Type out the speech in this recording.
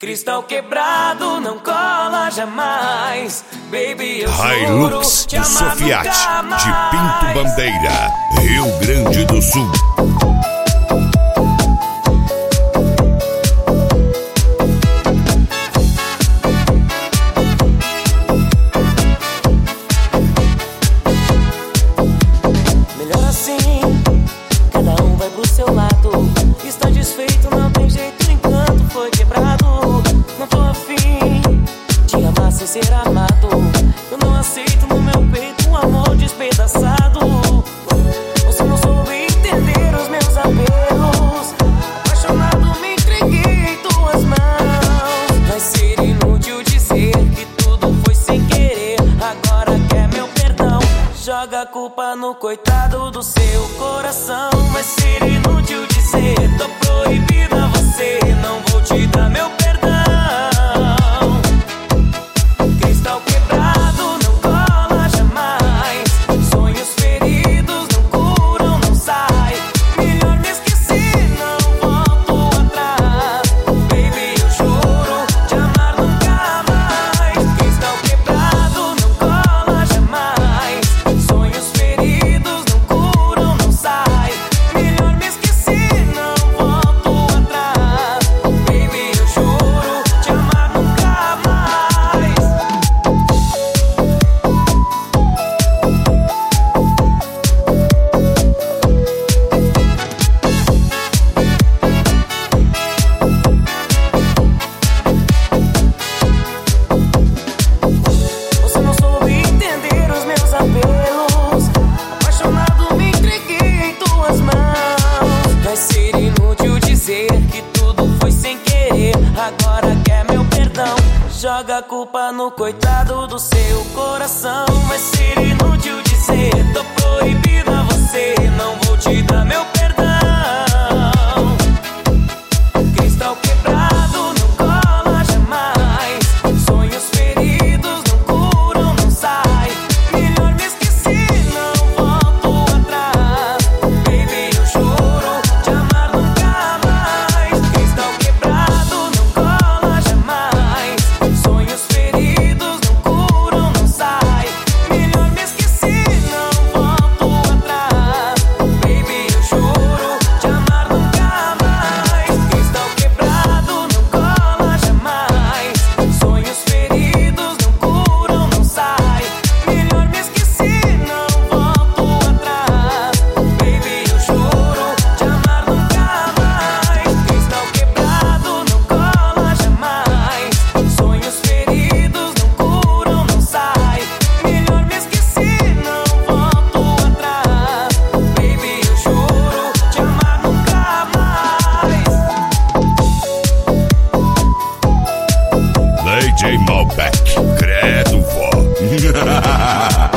Cristal quebrado não cola jamais. Baby, eu Hilux te do Sofiat, de Pinto mais. Bandeira, Rio Grande do Sul. Melhor assim, cada um vai pro seu lado. Está desfeito, não tem jeito, o encanto foi quebrado. Não tô afim de amar sem ser amado. Eu não aceito no meu peito um amor despedaçado. Você não soube entender os meus apelos. Apaixonado me entreguei em tuas mãos. Vai ser inútil dizer que tudo foi sem querer. Agora quer meu perdão. Joga a culpa no coitado do seu coração. Vai ser inútil dizer, tô proibida você. Não vou te dar meu perdão. Cristal quebrado não cola jamais. Sonhos feridos não curam, não sai. Melhor me esquecer, não volto atrás. Baby, eu juro te amar nunca mais. Cristal quebrado não cola jamais. Sonhos feridos não curam, não sai. Melhor me esquecer, não volto atrás. Baby, eu juro te amar nunca mais. Você não soube entender os meus apelos. Apaixonado me entreguei em tuas mãos. Vai ser inútil dizer que tudo foi sem querer. Agora quer meu perdão. Joga a culpa no coitado do seu coração. Vai ser inútil dizer, tô proibida você. Não vou te dar meu perdão. Cristal quebrado não cola jamais. Sonhos feridos não curam, não sai. Melhor me esquecer, não volto atrás. Baby, eu juro te amar nunca mais. Cristal quebrado não cola jamais. Sonhos feridos não curam, não sai. Melhor me esquecer, não volto atrás. Baby, eu juro te amar nunca mais. Cristal quebrado não cola jamais. Sonhos feridos não curam, não sai. Melhor me esquecer, não volto atrás. Baby, eu juro te amar nunca mais. Cristal quebrado não cola jamais. Sonhos feridos não curam, não sai. Melhor me esquecer, não volto atrás. Baby, eu juro te amar nunca mais. DJ Malbec, credo vó.